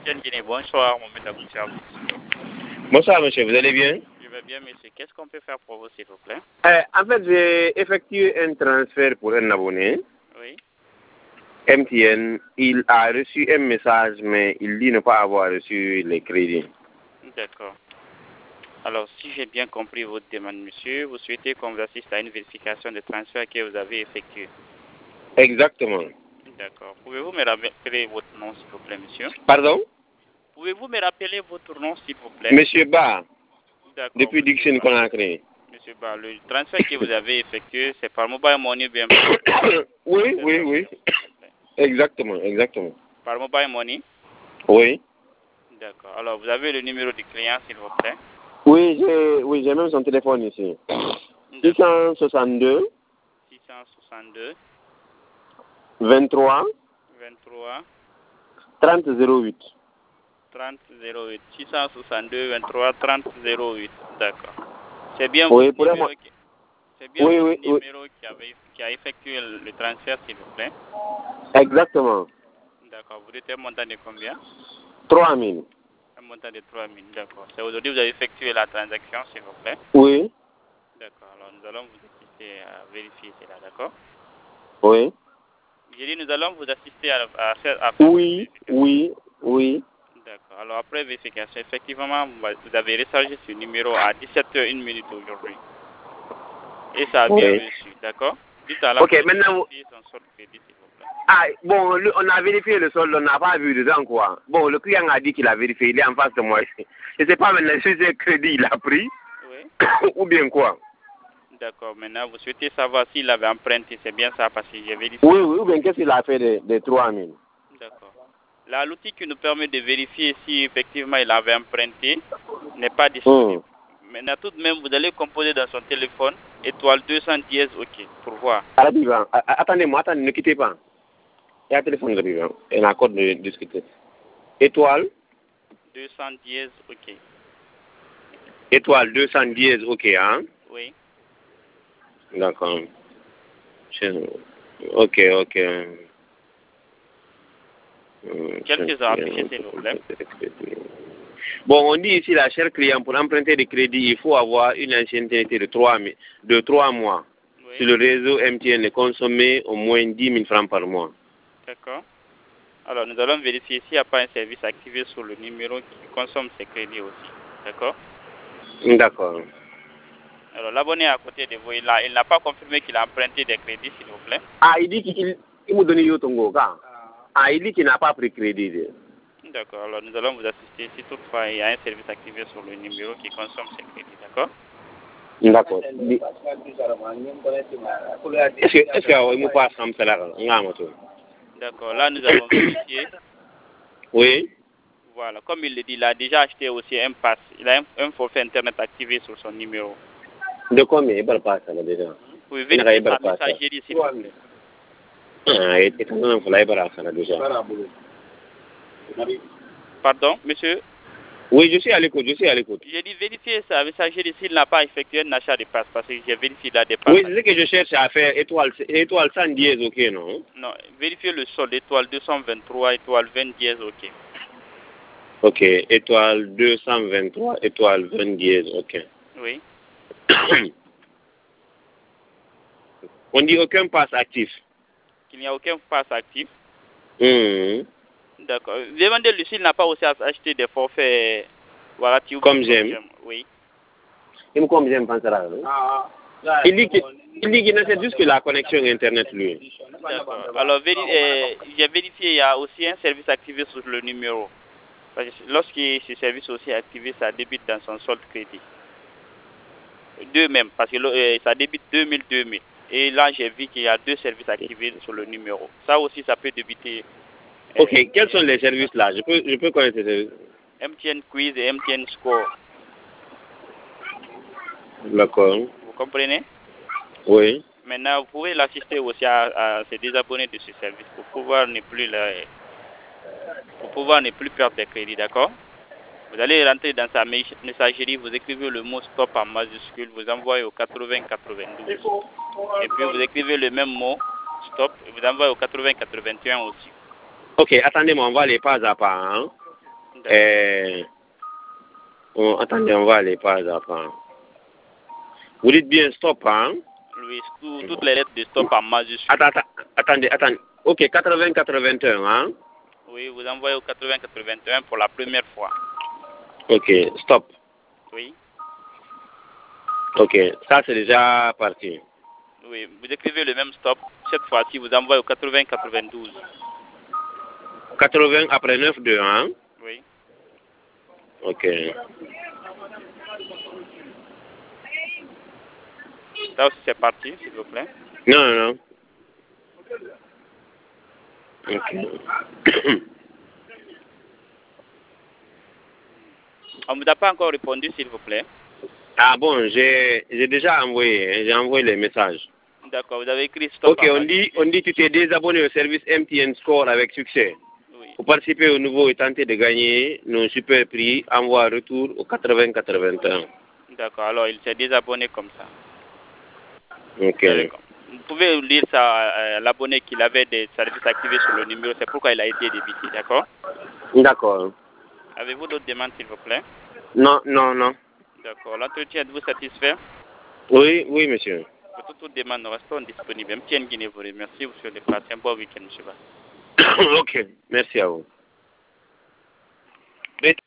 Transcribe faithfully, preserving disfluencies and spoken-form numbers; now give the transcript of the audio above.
M T N Guinée, bonsoir, mon maître à service. Bonsoir, monsieur, vous allez bien? Je vais bien, monsieur. Qu'est-ce qu'on peut faire pour vous, s'il vous plaît? euh, En fait, j'ai effectué un transfert pour un abonné. Oui. M T N, il a reçu un message, mais il dit ne pas avoir reçu les crédits. D'accord. Alors, si j'ai bien compris votre demande, monsieur, vous souhaitez qu'on vous assiste à une vérification de transfert que vous avez effectué. Exactement. D'accord. Pouvez-vous me rappeler votre nom, s'il vous plaît, monsieur? Pardon? Pouvez-vous me rappeler votre nom, s'il vous plaît? Monsieur Ba, D'accord. depuis Diction Conakry. Monsieur Ba, le transfert que vous avez effectué, c'est par mobile money bien? Oui, oui, oui. Exactement, exactement. Par mobile money? Oui. D'accord. Alors, vous avez le numéro du client, s'il vous plaît? Oui, j'ai oui, j'ai même son téléphone ici. six cent soixante-deux. six cent soixante-deux. vingt-trois. vingt-trois. trente zéro huit. trente zéro huit. six cent soixante-deux, vingt-trois, trente zéro huit. D'accord. C'est bien Oui, votre numéro, qui... C'est bien oui, votre oui, numéro oui. Qui, avait... qui a effectué le transfert, s'il vous plaît? Exactement. D'accord. Vous êtes un montant de combien? trois mille. Un montant de trois mille. D'accord. C'est aujourd'hui que vous avez effectué la transaction, s'il vous plaît? Oui. D'accord. Alors, nous allons vous assister à vérifier cela, d'accord? Oui. J'ai dit, nous allons vous assister à, à faire... À faire oui, oui, oui. D'accord. Alors, après vérification, effectivement, vous avez rechargé ce numéro à dix-sept heures une minute aujourd'hui. Et ça a bien oui. reçu, d'accord? Dites à la Ok, maintenant... son solde crédit, s'il vous plaît. Ah, bon, le, on a vérifié le solde, on n'a pas vu dedans, quoi. Bon, le client a dit qu'il a vérifié, il est en face de moi. Je ne sais pas maintenant si c'est crédit il a pris, oui. ou bien quoi. D'accord, maintenant, vous souhaitez savoir s'il avait emprunté, c'est bien ça, parce que j'ai vérifié. Oui, oui, ou bien qu'est-ce qu'il a fait des de trois mille? D'accord. Là, l'outil qui nous permet de vérifier si effectivement il avait emprunté n'est pas disponible. Mmh. Maintenant, tout de même, vous allez composer dans son téléphone étoile deux cent dix, OK, pour voir. Attendez-moi, attendez, ne quittez pas. Il y a un téléphone de vivant, il y a un code de discuter. Étoile deux cent dix, OK. Étoile deux cent dix, OK, hein? Oui. D'accord. OK, OK. Quelques heures affichées, s'il vous plaît. Bon, on dit ici, la chère client, pour emprunter des crédits, il faut avoir une ancienneté de trois, de trois mois. Oui. Sur le réseau M T N et consommer au moins dix mille francs par mois. D'accord. Alors, nous allons vérifier s'il n'y a pas un service activé sur le numéro qui consomme ces crédits aussi. D'accord? D'accord. Alors, l'abonné à côté de vous, il n'a il pas confirmé qu'il a emprunté des crédits, s'il vous plaît. Ah, il dit qu'il m'a donné Yotongo. Ah, il dit qu'il n'a pas pris crédit. D'accord. Alors, nous allons vous assister si toutefois il y a un service activé sur le numéro qui consomme ces crédits. D'accord? D'accord. Est-ce qu'il me passe comme ça là? D'accord. Là, nous avons vérifié. Oui. Voilà. Comme il le dit, il a déjà acheté aussi un pass. Il a un, un forfait Internet activé sur son numéro. De combien il va passer déjà? Oui, vérifiez par messagerie, s'il vous plaît. Ah, il est en train de déjà. Pardon, monsieur? Oui, je suis à l'écoute, je suis à l'écoute. J'ai dit vérifier sa messagerie s'il n'a pas effectué un achat de passe, parce que j'ai vérifié là des passes. Oui, c'est ce que je cherche à faire, étoile, étoile cent dix, ok, non? Non, vérifiez le solde, étoile deux cent vingt-trois, étoile vingt dix, ok. Ok, étoile deux cent vingt-trois, étoile vingt dix, ok. Oui. On dit aucun passe actif. Qu'il n'y a aucun passe actif? Mmh. D'accord. Demandez-lui s'il n'a pas aussi acheté des forfaits. Voilà, tu comme j'aime. Oui. Il me comme j'aime, pense là. Ah, ah. Il dit qu'il ne sait juste que la connexion Internet, lui. D'accord. Alors, véri euh, j'ai vérifié, il y a aussi un service activé sur le numéro. Parce que lorsque ce service aussi est activé, ça débite dans son solde crédit. Deux même, parce que euh, ça débite deux mille, deux mille. Et là, j'ai vu qu'il y a deux services activés sur le numéro. Ça aussi, ça peut débiter. Euh, ok, quels sont les services là? Je peux, je peux connaître ces services. M T N Quiz et M T N Score. D'accord. Vous comprenez? Oui. Maintenant, vous pouvez l'assister aussi à, à se désabonner de ce service pour pouvoir ne plus, la, pour pouvoir ne plus perdre des crédits, d'accord? Vous allez rentrer dans sa messagerie, vous écrivez le mot stop en majuscule, vous envoyez au quatre-vingts quatre-vingt-douze. Et puis vous écrivez le même mot stop et vous envoyez au quatre-vingts quatre-vingt-un aussi. Ok, attendez-moi, on va aller pas à pas. Hein? Et... Oh, attendez, on va aller pas à pas. Vous dites bien stop, hein? Oui, tout, toutes les lettres de stop en majuscule. Attends, attendez, attendez. Ok, quatre-vingts quatre-vingt-un, hein? Oui, vous envoyez au quatre-vingts quatre-vingt-un pour la première fois. Ok, stop. Oui. Ok, ça c'est déjà parti. Oui, vous écrivez le même stop. Cette fois-ci, vous envoyez au quatre-vingts quatre-vingt-douze. quatre-vingts après neuf deux, hein? Oui. Ok. Ça aussi, c'est parti, s'il vous plaît. Non, non, non. Ok. On ne vous a pas encore répondu, s'il vous plaît. Ah bon, j'ai déjà envoyé, j'ai envoyé les messages. D'accord, vous avez écrit stop. Ok, on dit, on dit que tu t'es désabonné au service M T N Score avec succès. Oui. Pour participer au nouveau et tenter de gagner nos super prix, envoie retour au quatre-vingts quatre-vingt-un. D'accord, alors il s'est désabonné comme ça. Ok. Vous pouvez lire ça à l'abonné qu'il avait des services activés sur le numéro, c'est pourquoi il a été débité, d'accord? D'accord. Avez-vous d'autres demandes, s'il vous plaît? Non, non, non. D'accord, l'entretien, êtes-vous satisfait? Oui, oui, monsieur. Pour toute autre demande, nous restons disponibles. M T N Guinée vous remercie, vous serez passé un bon week-end, monsieur Bass. Ok, merci à vous.